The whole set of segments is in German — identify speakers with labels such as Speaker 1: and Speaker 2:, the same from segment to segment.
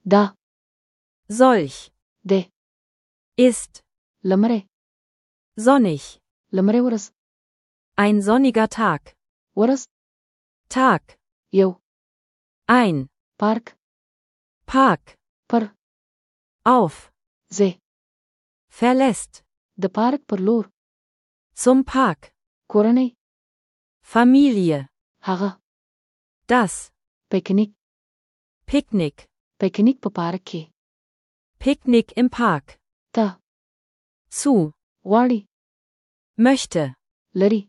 Speaker 1: Da.
Speaker 2: solch,
Speaker 1: De.
Speaker 2: ist,
Speaker 1: لمره.
Speaker 2: sonnig,
Speaker 1: لمره ورځ.
Speaker 2: ein sonniger Tag,
Speaker 1: ورځ.
Speaker 2: Tag,
Speaker 1: یو.
Speaker 2: ein,
Speaker 1: پارک.
Speaker 2: Park,
Speaker 1: پر.
Speaker 2: auf,
Speaker 1: زه.
Speaker 2: verlässt,
Speaker 1: د پارک پر لور.
Speaker 2: zum Park,
Speaker 1: کورنۍ.
Speaker 2: Familie,
Speaker 1: هغه.
Speaker 2: das,
Speaker 1: پیکنیک.
Speaker 2: Picknick,
Speaker 1: پیکنیک په پارک کې.
Speaker 2: Picknick im Park,
Speaker 1: ته.
Speaker 2: zu,
Speaker 1: غواړي.
Speaker 2: möchte,
Speaker 1: لري.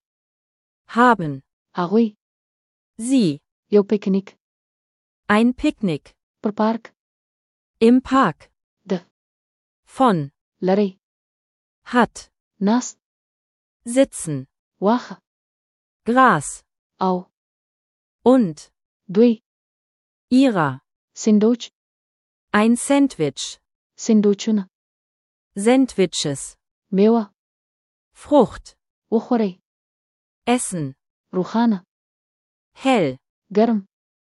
Speaker 2: haben,
Speaker 1: هغوی.
Speaker 2: sie,
Speaker 1: یو پیکنیک.
Speaker 2: ein Picknick,
Speaker 1: پر پارک.
Speaker 2: im Park,
Speaker 1: د.
Speaker 2: von,
Speaker 1: لري.
Speaker 2: hat,
Speaker 1: ناست.
Speaker 2: sitzen,
Speaker 1: واخه.
Speaker 2: Gras,
Speaker 1: او.
Speaker 2: und,
Speaker 1: دوی.
Speaker 2: ihrer,
Speaker 1: سینډوچ.
Speaker 2: ein Sandwich,
Speaker 1: سینډوچونه.
Speaker 2: Sandwiches,
Speaker 1: میوه.
Speaker 2: Frucht,
Speaker 1: وخورئ.
Speaker 2: essen,
Speaker 1: روښانه.
Speaker 2: hell,
Speaker 1: ګرم.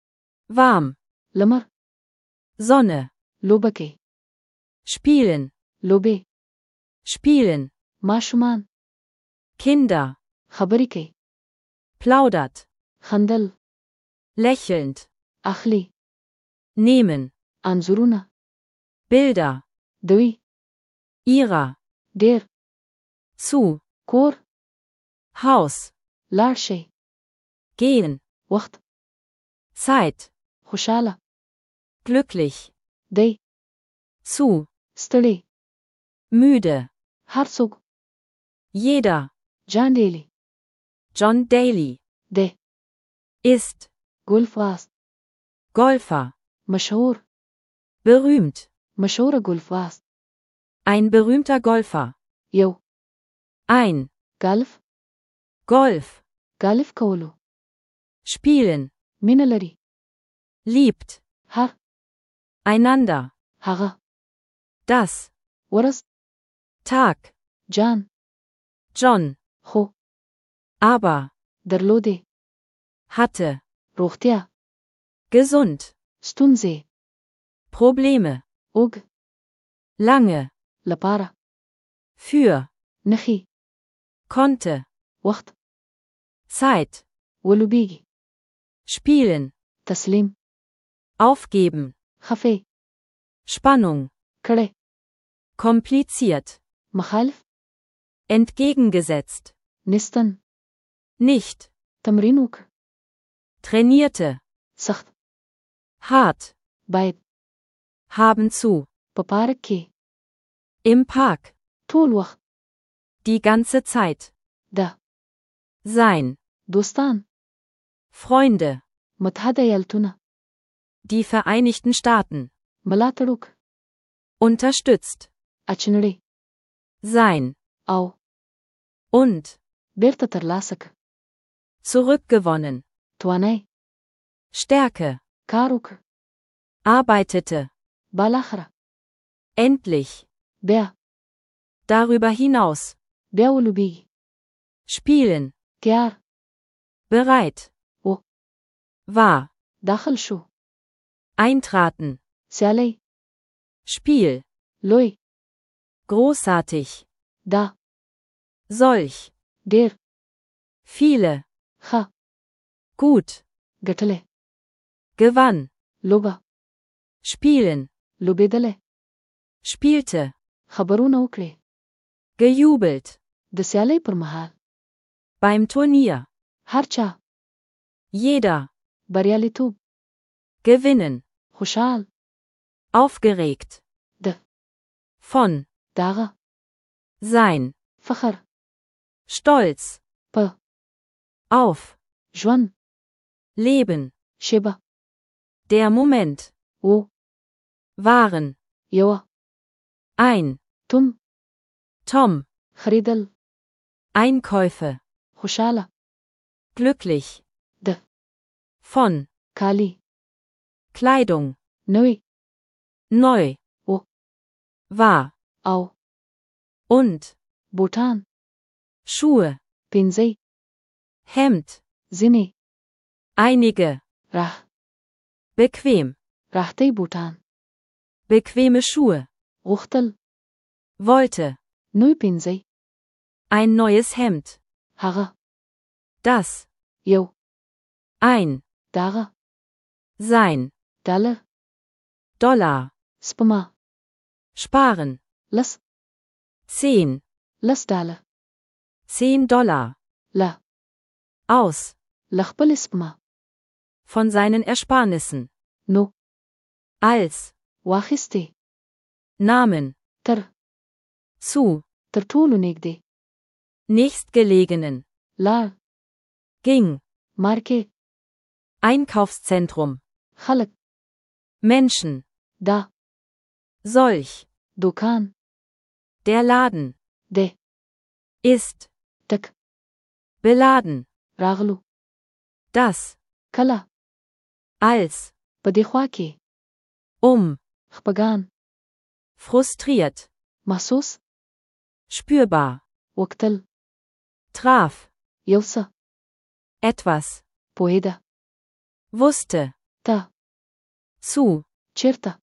Speaker 2: warm,
Speaker 1: لمر.
Speaker 2: Sonne,
Speaker 1: لوبه کوي.
Speaker 2: spielen,
Speaker 1: لوبې.
Speaker 2: spielen,
Speaker 1: ماشومان.
Speaker 2: Kinder,
Speaker 1: خبرې کوي.
Speaker 2: plaudert,
Speaker 1: خندل.
Speaker 2: lächelnd,
Speaker 1: اخلي.
Speaker 2: nehmen,
Speaker 1: انځورونه.
Speaker 2: Bilder,
Speaker 1: دوی.
Speaker 2: ihrer,
Speaker 1: ډیر.
Speaker 2: zu,
Speaker 1: کور.
Speaker 2: Haus,
Speaker 1: لاړ شئ.
Speaker 2: gehen,
Speaker 1: وخت.
Speaker 2: Zeit,
Speaker 1: خوشاله.
Speaker 2: glücklich,
Speaker 1: دی.
Speaker 2: zu,
Speaker 1: ستړي.
Speaker 2: müde,
Speaker 1: هر څوک.
Speaker 2: jeder,
Speaker 1: جان ډیلی.
Speaker 2: John Daly,
Speaker 1: دی.
Speaker 2: ist,
Speaker 1: ګولف باز.
Speaker 2: Golfer,
Speaker 1: مشهور.
Speaker 2: berühmt,
Speaker 1: مشهوره ګولف باز.
Speaker 2: ein berühmter Golfer,
Speaker 1: یو.
Speaker 2: ein,
Speaker 1: ګالف.
Speaker 2: Golf,
Speaker 1: ګالف کولو.
Speaker 2: spielen,
Speaker 1: مینه لري.
Speaker 2: liebt,
Speaker 1: هر.
Speaker 2: einander,
Speaker 1: هغه.
Speaker 2: das,
Speaker 1: ورځ.
Speaker 2: Tag,
Speaker 1: جان.
Speaker 2: John,
Speaker 1: خو.
Speaker 2: aber,
Speaker 1: درلودې.
Speaker 2: hatte,
Speaker 1: روغتیا.
Speaker 2: gesund,
Speaker 1: ستونزې.
Speaker 2: Probleme,
Speaker 1: اوږ.
Speaker 2: lange,
Speaker 1: لپاره.
Speaker 2: für,
Speaker 1: نخي.
Speaker 2: konnte,
Speaker 1: وخت.
Speaker 2: Zeit,
Speaker 1: ولوبېږي.
Speaker 2: spielen,
Speaker 1: تسلیم.
Speaker 2: aufgeben,
Speaker 1: خفه.
Speaker 2: Spannung,
Speaker 1: کړه.
Speaker 2: kompliziert,
Speaker 1: مخالف.
Speaker 2: entgegengesetzt,
Speaker 1: نستن.
Speaker 2: nicht,
Speaker 1: تمرین وکړه.
Speaker 2: trainierte,
Speaker 1: سخت.
Speaker 2: hart,
Speaker 1: باید.
Speaker 2: haben zu,
Speaker 1: په پارک کې.
Speaker 2: im Park,
Speaker 1: ټول وخت.
Speaker 2: die ganze Zeit,
Speaker 1: ده.
Speaker 2: sein,
Speaker 1: دوستان.
Speaker 2: Freunde,
Speaker 1: متحده ایالتونه.
Speaker 2: die Vereinigten Staaten,
Speaker 1: ملاتړ وکړه.
Speaker 2: unterstützt,
Speaker 1: اچنړي.
Speaker 2: sein,
Speaker 1: او.
Speaker 2: und,
Speaker 1: بیرته ترلاسه کړه.
Speaker 2: zurückgewonnen,
Speaker 1: توانای.
Speaker 2: Stärke,
Speaker 1: کار وکړه.
Speaker 2: arbeitete,
Speaker 1: بالاخره.
Speaker 2: endlich,
Speaker 1: بیا.
Speaker 2: darüber hinaus,
Speaker 1: بیا ولوبېږي.
Speaker 2: spielen,
Speaker 1: تیار.
Speaker 2: bereit,
Speaker 1: و.
Speaker 2: war,
Speaker 1: داخل شو.
Speaker 2: eintraten,
Speaker 1: سیالي.
Speaker 2: Spiel,
Speaker 1: لوی.
Speaker 2: großartig,
Speaker 1: دا.
Speaker 2: solch,
Speaker 1: ډیر.
Speaker 2: viele,
Speaker 1: ښه.
Speaker 2: gut,
Speaker 1: ګټلې.
Speaker 2: gewann,
Speaker 1: لوبه.
Speaker 2: spielen,
Speaker 1: لوبېدلې.
Speaker 2: spielte,
Speaker 1: خبرونه وکړي.
Speaker 2: gejubelt,
Speaker 1: د سیالۍ پر مهال.
Speaker 2: beim Turnier,
Speaker 1: هر چا.
Speaker 2: jeder,
Speaker 1: بریالیتوب.
Speaker 2: gewinnen,
Speaker 1: خوشحال.
Speaker 2: aufgeregt,
Speaker 1: د.
Speaker 2: von,
Speaker 1: داغه.
Speaker 2: sein,
Speaker 1: فخر.
Speaker 2: stolz,
Speaker 1: په.
Speaker 2: auf,
Speaker 1: ژوند.
Speaker 2: leben,
Speaker 1: شبه.
Speaker 2: der Moment,
Speaker 1: و.
Speaker 2: waren,
Speaker 1: یوه.
Speaker 2: ein,
Speaker 1: توم.
Speaker 2: Tom,
Speaker 1: خریدل.
Speaker 2: Einkäufe,
Speaker 1: خوشاله.
Speaker 2: glücklich,
Speaker 1: د.
Speaker 2: von,
Speaker 1: کالی.
Speaker 2: Kleidung,
Speaker 1: نوی.
Speaker 2: neu,
Speaker 1: و.
Speaker 2: war,
Speaker 1: او.
Speaker 2: und,
Speaker 1: بوټان.
Speaker 2: Schuhe,
Speaker 1: پینځي.
Speaker 2: Hemd,
Speaker 1: ځینې.
Speaker 2: einige,
Speaker 1: راه.
Speaker 2: bequem,
Speaker 1: راحتي بوټان.
Speaker 2: bequeme Schuhe,
Speaker 1: غوښتل.
Speaker 2: wollte,
Speaker 1: نوی پینځي.
Speaker 2: ein neues Hemd,
Speaker 1: هغه.
Speaker 2: das,
Speaker 1: یو.
Speaker 2: ein,
Speaker 1: داغه.
Speaker 2: sein,
Speaker 1: ډالر.
Speaker 2: Dollar,
Speaker 1: سپما.
Speaker 2: sparen,
Speaker 1: لس.
Speaker 2: 10,
Speaker 1: لس ډالر.
Speaker 2: $10,
Speaker 1: لا.
Speaker 2: aus,
Speaker 1: له خپل سپما.
Speaker 2: von seinen Ersparnissen,
Speaker 1: نو.
Speaker 2: als,
Speaker 1: واخیستې.
Speaker 2: Namen,
Speaker 1: تر.
Speaker 2: zu,
Speaker 1: تر ټولو نږدې.
Speaker 2: nächstgelegenen,
Speaker 1: لار.
Speaker 2: ging,
Speaker 1: مارکیټ.
Speaker 2: Einkaufszentrum,
Speaker 1: خلک.
Speaker 2: Menschen,
Speaker 1: دا.
Speaker 2: solch,
Speaker 1: دوکان.
Speaker 2: der Laden,
Speaker 1: دی.
Speaker 2: ist,
Speaker 1: ټک.
Speaker 2: beladen,
Speaker 1: راغلو.
Speaker 2: das,
Speaker 1: کله.
Speaker 2: als,
Speaker 1: په دې خوا کې. خپګان.
Speaker 2: frustriert,
Speaker 1: محسوس.
Speaker 2: spürbar,
Speaker 1: وکتل.
Speaker 2: traf,
Speaker 1: یو څه.
Speaker 2: etwas,
Speaker 1: پوهېده.
Speaker 2: wusste,
Speaker 1: ته.
Speaker 2: zu,
Speaker 1: چیرته.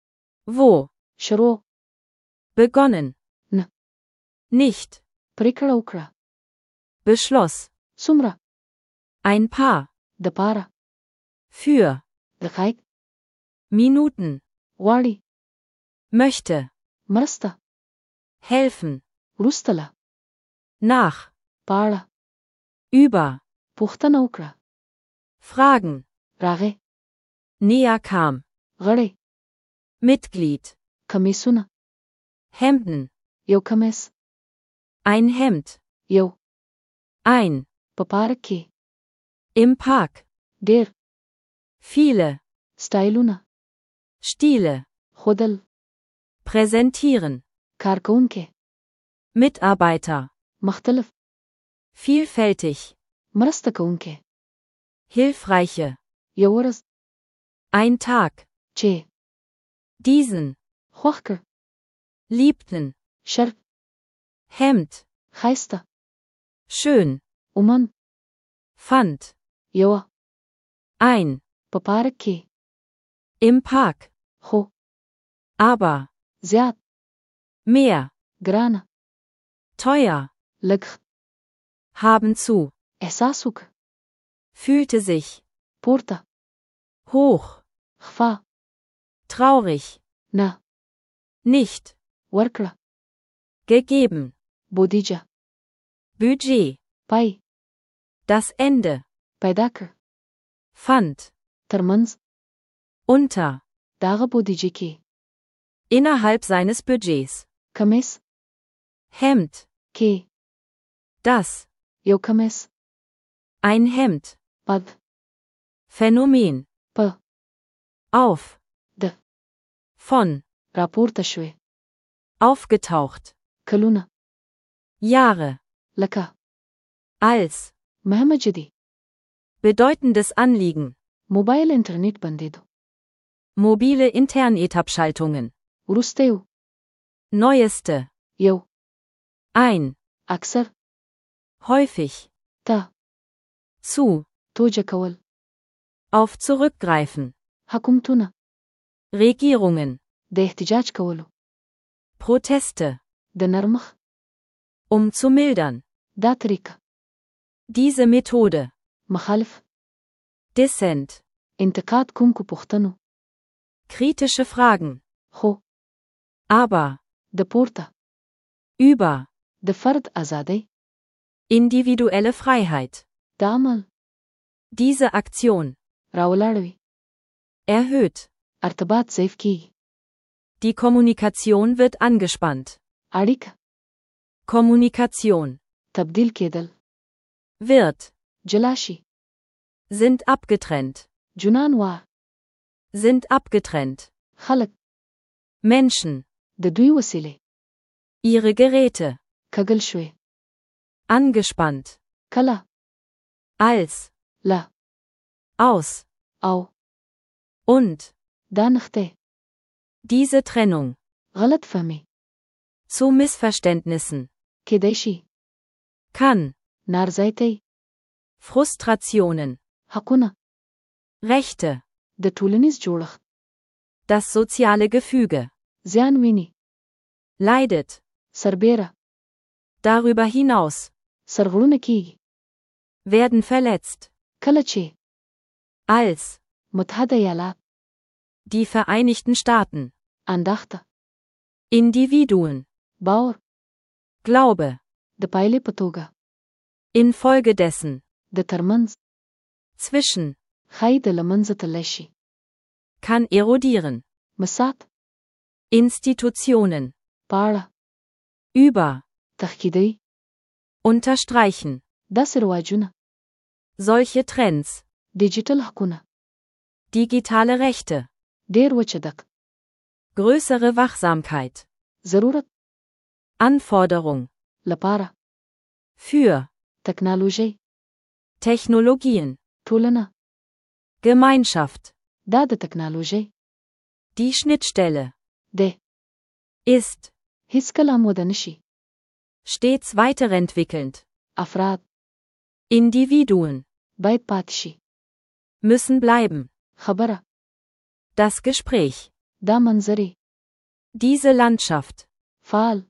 Speaker 2: wo,
Speaker 1: شروع.
Speaker 2: begonnen,
Speaker 1: نه.
Speaker 2: nicht,
Speaker 1: پرېکړه وکړه.
Speaker 2: beschloss,
Speaker 1: څومره.
Speaker 2: ein paar,
Speaker 1: د پاره.
Speaker 2: für,
Speaker 1: دقایق.
Speaker 2: Minuten,
Speaker 1: غواړي.
Speaker 2: möchte,
Speaker 1: مرسته.
Speaker 2: helfen,
Speaker 1: وروسته له.
Speaker 2: nach,
Speaker 1: پاړه.
Speaker 2: über,
Speaker 1: پوښتنه وکړه.
Speaker 2: fragen,
Speaker 1: راغې.
Speaker 2: näher kam,
Speaker 1: غړې.
Speaker 2: Mitglied,
Speaker 1: کمیسونه.
Speaker 2: Hemden,
Speaker 1: یو کمیس.
Speaker 2: ein Hemd,
Speaker 1: یو.
Speaker 2: ein,
Speaker 1: په پارک کې.
Speaker 2: im Park,
Speaker 1: ډېر.
Speaker 2: viele,
Speaker 1: سټایلونه.
Speaker 2: Stile,
Speaker 1: خودل.
Speaker 2: präsentieren,
Speaker 1: کارکونکي.
Speaker 2: Mitarbeiter,
Speaker 1: مختلف.
Speaker 2: vielfältig,
Speaker 1: مرسته کوونکي.
Speaker 2: hilfreiche,
Speaker 1: یو ورځ.
Speaker 2: ein Tag,
Speaker 1: چې.
Speaker 2: diesen,
Speaker 1: خوښ کړ.
Speaker 2: liebten,
Speaker 1: شرط.
Speaker 2: Hemd,
Speaker 1: ښایسته.
Speaker 2: schön,
Speaker 1: اومن.
Speaker 2: fand,
Speaker 1: یوه.
Speaker 2: ein,
Speaker 1: په پارک کې.
Speaker 2: im Park,
Speaker 1: خو.
Speaker 2: aber,
Speaker 1: زیات.
Speaker 2: mehr,
Speaker 1: ګرانه.
Speaker 2: teuer,
Speaker 1: لږ.
Speaker 2: haben zu,
Speaker 1: احساس وکړه.
Speaker 2: fühlte sich,
Speaker 1: پورته.
Speaker 2: hoch,
Speaker 1: خفا.
Speaker 2: traurig,
Speaker 1: نه.
Speaker 2: nicht,
Speaker 1: ورکړه.
Speaker 2: gegeben,
Speaker 1: بودیجه.
Speaker 2: Budget,
Speaker 1: پای.
Speaker 2: das Ende,
Speaker 1: پیدا کړ.
Speaker 2: fand,
Speaker 1: ترمنځ.
Speaker 2: unter,
Speaker 1: داغه بودیجه کې.
Speaker 2: innerhalb seines Budgets,
Speaker 1: کمیس.
Speaker 2: Hemd,
Speaker 1: کې.
Speaker 2: das,
Speaker 1: یو کمیس.
Speaker 2: ein Hemd,
Speaker 1: بد.
Speaker 2: Phänomen,
Speaker 1: په.
Speaker 2: auf,
Speaker 1: د.
Speaker 2: von,
Speaker 1: راپورته شوې.
Speaker 2: aufgetaucht,
Speaker 1: کلونه.
Speaker 2: Jahre,
Speaker 1: لکه.
Speaker 2: als,
Speaker 1: مهمه جدي.
Speaker 2: bedeutendes Anliegen,
Speaker 1: موبایل انټرنیټ بندېدو.
Speaker 2: mobile Internetabschaltungen,
Speaker 1: وروسته یو.
Speaker 2: neueste,
Speaker 1: یو.
Speaker 2: ein,
Speaker 1: اکثر.
Speaker 2: häufig,
Speaker 1: ته.
Speaker 2: zu,
Speaker 1: توجه کول.
Speaker 2: auf zurückgreifen,
Speaker 1: حکومتونه.
Speaker 2: Regierungen,
Speaker 1: د احتجاج کولو.
Speaker 2: Proteste,
Speaker 1: د نرمخ.
Speaker 2: zu mildern,
Speaker 1: دا طریقه.
Speaker 2: diese Methode,
Speaker 1: مخالف.
Speaker 2: Dissent,
Speaker 1: انتقاد کوونکو پوښتنو.
Speaker 2: kritische Fragen,
Speaker 1: خو.
Speaker 2: aber,
Speaker 1: د پورته.
Speaker 2: über,
Speaker 1: د فرد ازادۍ.
Speaker 2: individuelle Freiheit,
Speaker 1: د عمل.
Speaker 2: diese Aktion,
Speaker 1: راولاړوي.
Speaker 2: erhöht,
Speaker 1: ارتباط ضعیف کیږي.
Speaker 2: die Kommunikation wird angespannt,
Speaker 1: اړیکه.
Speaker 2: Kommunikation,
Speaker 1: تبدیل کېدل.
Speaker 2: wird,
Speaker 1: جلا شي.
Speaker 2: sind abgetrennt,
Speaker 1: جنان وا.
Speaker 2: sind abgetrennt,
Speaker 1: خلک.
Speaker 2: Menschen,
Speaker 1: د دوی وسیلې.
Speaker 2: ihre Geräte,
Speaker 1: کږل شوې.
Speaker 2: angespannt,
Speaker 1: کله.
Speaker 2: als,
Speaker 1: لا.
Speaker 2: aus,
Speaker 1: او.
Speaker 2: und,
Speaker 1: دا نخته.
Speaker 2: diese Trennung,
Speaker 1: غلط فهمي.
Speaker 2: zu Missverständnissen,
Speaker 1: کېدای شي.
Speaker 2: kann,
Speaker 1: نارضایتۍ.
Speaker 2: Frustrationen,
Speaker 1: حقونه.
Speaker 2: Rechte,
Speaker 1: د ټولنیز جوړښت.
Speaker 2: Das soziale Gefüge.
Speaker 1: زیان ویني.
Speaker 2: Leidet.
Speaker 1: سربیره.
Speaker 2: Darüber hinaus.
Speaker 1: سرغړونه کیږي.
Speaker 2: Werden verletzt.
Speaker 1: کله چې
Speaker 2: Als.
Speaker 1: متحده ایالات
Speaker 2: Die Vereinigten Staaten.
Speaker 1: انداخته.
Speaker 2: Individuen.
Speaker 1: باور.
Speaker 2: Glaube.
Speaker 1: د پایلې په توګه.
Speaker 2: Infolgedessen.
Speaker 1: د ترمنځ.
Speaker 2: Zwischen.
Speaker 1: ښایي د له منځه تللی شي.
Speaker 2: Kann erodieren.
Speaker 1: مسات.
Speaker 2: Institutionen.
Speaker 1: پاړه.
Speaker 2: Über.
Speaker 1: تخکیدی.
Speaker 2: Unterstreichen.
Speaker 1: داسې رواجونه.
Speaker 2: Solche Trends.
Speaker 1: ډیجیټل حقونه.
Speaker 2: Digitale Rechte.
Speaker 1: ډیر وچدک.
Speaker 2: Größere Wachsamkeit.
Speaker 1: ضرورت.
Speaker 2: Anforderung.
Speaker 1: لپاره.
Speaker 2: Für.
Speaker 1: تکنالوژي.
Speaker 2: Technologien.
Speaker 1: ټولنه.
Speaker 2: Gemeinschaft.
Speaker 1: دا د تکنالوژي.
Speaker 2: Die Schnittstelle.
Speaker 1: د.
Speaker 2: Ist.
Speaker 1: هیڅکله هم وده نشي.
Speaker 2: Stets weiterentwickelnd.
Speaker 1: افراد.
Speaker 2: Individuen.
Speaker 1: باید پاتې شي.
Speaker 2: Müssen bleiben.
Speaker 1: خبره.
Speaker 2: Das Gespräch.
Speaker 1: دا منظرې.
Speaker 2: Diese Landschaft.
Speaker 1: فعال.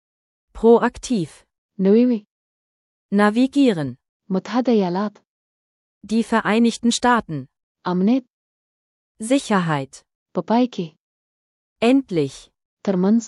Speaker 2: Proaktiv.
Speaker 1: نوې وي.
Speaker 2: Navigieren.
Speaker 1: متحده ایالات.
Speaker 2: Die Vereinigten Staaten.
Speaker 1: امنیت.
Speaker 2: Sicherheit.
Speaker 1: په پای کې.
Speaker 2: Endlich.
Speaker 1: ترمنځ.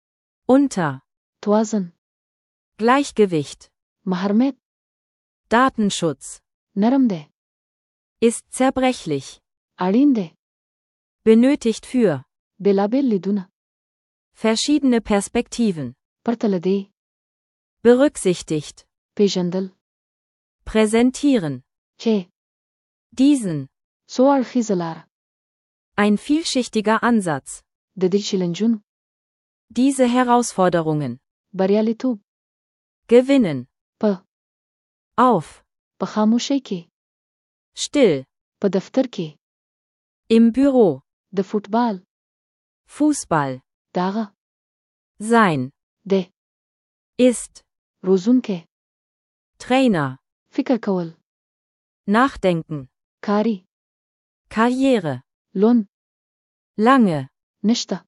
Speaker 2: Unter.
Speaker 1: توازن.
Speaker 2: Gleichgewicht.
Speaker 1: محرمیت.
Speaker 2: Datenschutz.
Speaker 1: نرم دی.
Speaker 2: Ist zerbrechlich.
Speaker 1: اړین دی.
Speaker 2: Benötigt für.
Speaker 1: بېلابېل لیدونه.
Speaker 2: Verschiedene Perspektiven.
Speaker 1: پرته له دې.
Speaker 2: Berücksichtigt.
Speaker 1: پیژندل.
Speaker 2: Präsentieren.
Speaker 1: چې
Speaker 2: Diesen.
Speaker 1: څو اړخیزه لاره.
Speaker 2: Ein vielschichtiger Ansatz.
Speaker 1: د دې چیلنجونو.
Speaker 2: Diese Herausforderungen.
Speaker 1: بریالیتوب.
Speaker 2: Gewinnen.
Speaker 1: په.
Speaker 2: Auf.
Speaker 1: په خاموشۍ کې.
Speaker 2: Still.
Speaker 1: په دفتر کې.
Speaker 2: Im Büro.
Speaker 1: د فوټبال.
Speaker 2: Fußball.
Speaker 1: داغه.
Speaker 2: Sein.
Speaker 1: د.
Speaker 2: Ist.
Speaker 1: روزونکی.
Speaker 2: Trainer.
Speaker 1: فکر کول.
Speaker 2: Nachdenken.
Speaker 1: کاری.
Speaker 2: Karriere.
Speaker 1: لون.
Speaker 2: Lange.
Speaker 1: نشته.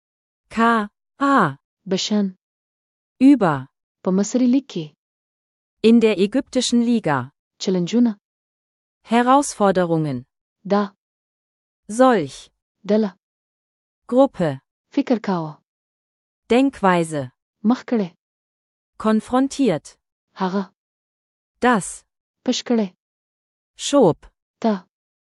Speaker 2: K.A.
Speaker 1: بشن.
Speaker 2: Über.
Speaker 1: په مصري لیگ کې.
Speaker 2: In der ägyptischen Liga.
Speaker 1: چیلنجونه.
Speaker 2: Herausforderungen.
Speaker 1: دا.
Speaker 2: Solch.
Speaker 1: ډله.
Speaker 2: Gruppe.
Speaker 1: فکر کاوه.
Speaker 2: Denkweise.
Speaker 1: مخ کړی.
Speaker 2: Konfrontiert.
Speaker 1: هغه.
Speaker 2: Das.
Speaker 1: پش کړی.
Speaker 2: Schob.
Speaker 1: ته.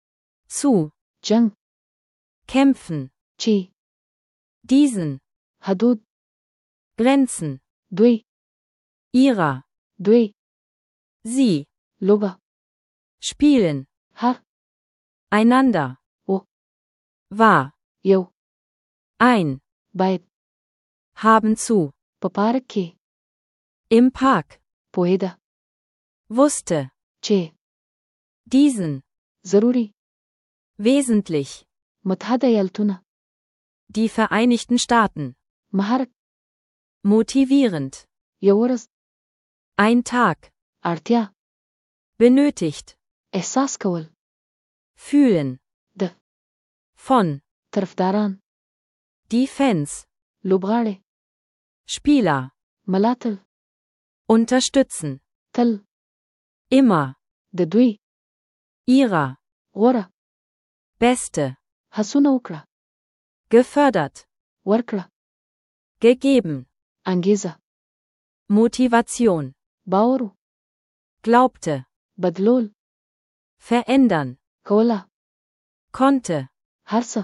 Speaker 2: Zu.
Speaker 1: جنگ.
Speaker 2: Kämpfen.
Speaker 1: چې
Speaker 2: Diesen.
Speaker 1: حدود.
Speaker 2: Grenzen.
Speaker 1: دوی.
Speaker 2: Ihrer.
Speaker 1: دوی.
Speaker 2: Sie.
Speaker 1: لوبه.
Speaker 2: Spielen.
Speaker 1: هر.
Speaker 2: Einander.
Speaker 1: O.
Speaker 2: War.
Speaker 1: یو.
Speaker 2: Ein.
Speaker 1: باید.
Speaker 2: Haben zu.
Speaker 1: په پارک کې.
Speaker 2: Im Park.
Speaker 1: پوهیده.
Speaker 2: Wusste.
Speaker 1: چې
Speaker 2: Diesen.
Speaker 1: ضروري.
Speaker 2: Wesentlich.
Speaker 1: متحده ایالتونه.
Speaker 2: Die Vereinigten Staaten.
Speaker 1: محرک.
Speaker 2: Motivierend.
Speaker 1: یو ورځ.
Speaker 2: Ein Tag.
Speaker 1: اړتیا.
Speaker 2: Benötigt.
Speaker 1: احساس کول.
Speaker 2: Fühlen.
Speaker 1: د.
Speaker 2: Von.
Speaker 1: طرفداران.
Speaker 2: Die Fans.
Speaker 1: لوبغاړي.
Speaker 2: Spieler.
Speaker 1: ملاتړ.
Speaker 2: Unterstützen.
Speaker 1: تل.
Speaker 2: Immer.
Speaker 1: د دوی.
Speaker 2: Ihrer.
Speaker 1: غوره.
Speaker 2: Beste.
Speaker 1: هڅونه وکړه.
Speaker 2: Gefördert.
Speaker 1: ورکړه.
Speaker 2: Gegeben.
Speaker 1: انګیزه.
Speaker 2: Motivation.
Speaker 1: باور.
Speaker 2: Glaubte.
Speaker 1: بدلول.
Speaker 2: Verändern.
Speaker 1: کوله.
Speaker 2: Konnte.
Speaker 1: هر څه.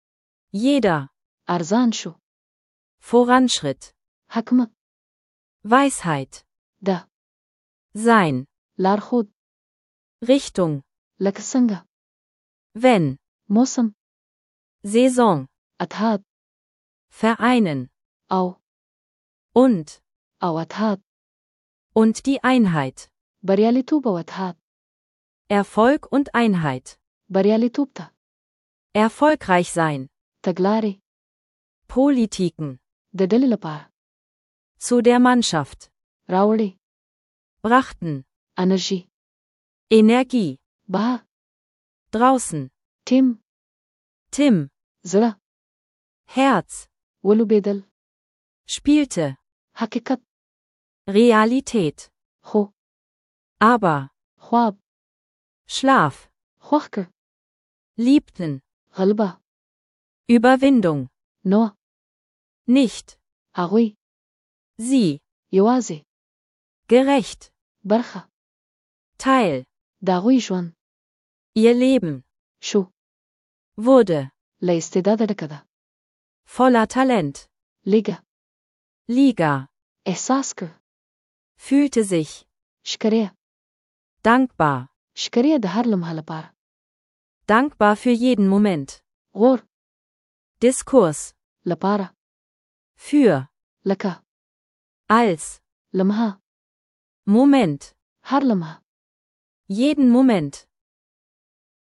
Speaker 2: Jeder.
Speaker 1: ارزان شو.
Speaker 2: Voranschritt.
Speaker 1: حکمت.
Speaker 2: Weisheit.
Speaker 1: ده.
Speaker 2: Sein.
Speaker 1: لارښود.
Speaker 2: Richtung.
Speaker 1: لکه څنګه.
Speaker 2: Wenn.
Speaker 1: موسم.
Speaker 2: Saison.
Speaker 1: اتحاد.
Speaker 2: Vereinen.
Speaker 1: او.
Speaker 2: Und.
Speaker 1: او اتحاد.
Speaker 2: Und die Einheit.
Speaker 1: بریالیتوب او اتحاد.
Speaker 2: Erfolg und Einheit.
Speaker 1: بریالیتوب ته.
Speaker 2: Erfolgreich sein.
Speaker 1: تګلارې.
Speaker 2: Politiken.
Speaker 1: د ډلې لپاره.
Speaker 2: Zu der Mannschaft.
Speaker 1: راوړي.
Speaker 2: Brachten.
Speaker 1: انرژي.
Speaker 2: Energie.
Speaker 1: بهر.
Speaker 2: Draußen.
Speaker 1: ټیم.
Speaker 2: Tim.
Speaker 1: زړه.
Speaker 2: Herz,
Speaker 1: ولوبېدل،
Speaker 2: spielte,
Speaker 1: حقیقت،
Speaker 2: Realität,
Speaker 1: خو،
Speaker 2: aber,
Speaker 1: خواب،
Speaker 2: Schlaf,
Speaker 1: خوښ کړ،
Speaker 2: liebten,
Speaker 1: غلبه،
Speaker 2: Überwindung,
Speaker 1: نو،
Speaker 2: nicht,
Speaker 1: هغوی،
Speaker 2: sie,
Speaker 1: یوازې،
Speaker 2: gerecht,
Speaker 1: برخه،
Speaker 2: Teil,
Speaker 1: د هغوی ژوند،
Speaker 2: ihr Leben,
Speaker 1: شو،
Speaker 2: wurde,
Speaker 1: له استعداده ډکه ده،
Speaker 2: voller Talent,
Speaker 1: لیږه،
Speaker 2: Liga,
Speaker 1: احساس کړ،
Speaker 2: fühlte sich,
Speaker 1: شکریه،
Speaker 2: dankbar,
Speaker 1: شکریه د هر لمحه لپاره،
Speaker 2: dankbar für jeden Moment,
Speaker 1: غور،
Speaker 2: Diskurs,
Speaker 1: لپاره،
Speaker 2: für,
Speaker 1: لکه،
Speaker 2: als,
Speaker 1: لمحه،
Speaker 2: Moment,
Speaker 1: هر لمحه،
Speaker 2: jeden Moment,